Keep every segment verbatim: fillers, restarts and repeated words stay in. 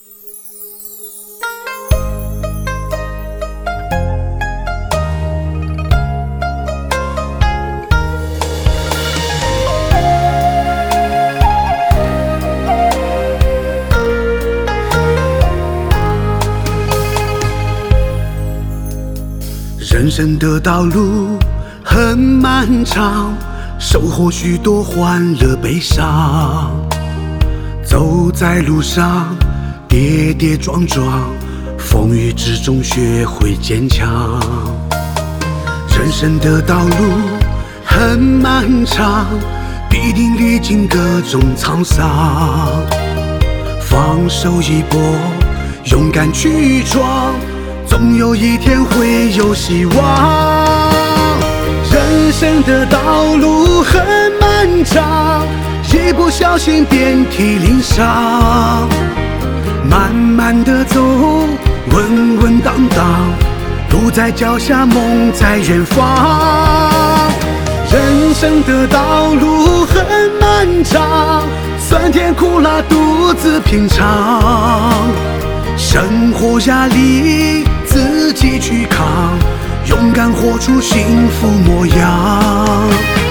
人生的道路很漫长，收获许多欢乐悲伤。走在路上，跌跌撞撞，风雨之中学会坚强。人生的道路很漫长，必定历经各种沧桑。放手一搏，勇敢去闯，总有一天会有希望。人生的道路很漫长，一不小心遍体鳞伤。慢慢的走，稳稳当当，路在脚下，梦在远方。人生的道路很漫长，酸甜苦辣独自品尝。生活压力自己去扛，勇敢活出幸福模样。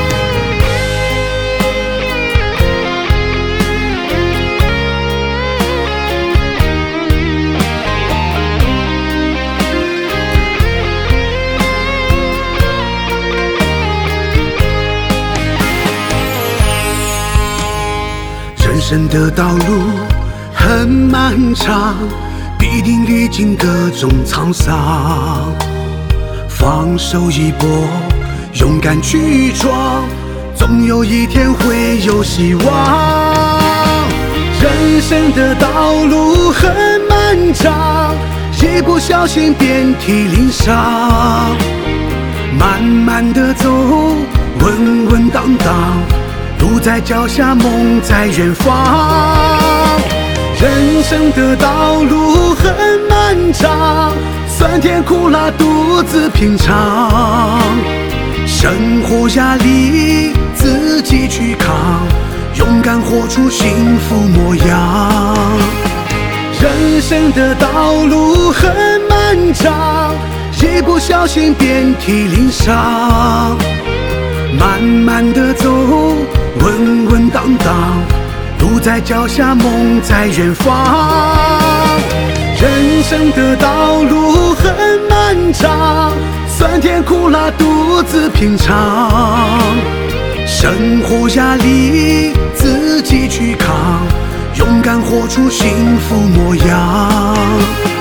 人生的道路很漫长，必定历经各种沧桑。放手一搏，勇敢去闯，总有一天会有希望。人生的道路很漫长，一不小心遍体鳞伤。慢慢的走，稳稳当当，路在脚下，梦在远方。人生的道路很漫长，酸甜苦辣独自品尝。生活压力自己去扛，勇敢活出幸福模样。人生的道路很漫长，一不小心遍体鳞伤。慢慢的走，稳稳当当，路在脚下，梦在远方。人生的道路很漫长，酸甜苦辣独自品尝。生活压力自己去扛，勇敢活出幸福模样。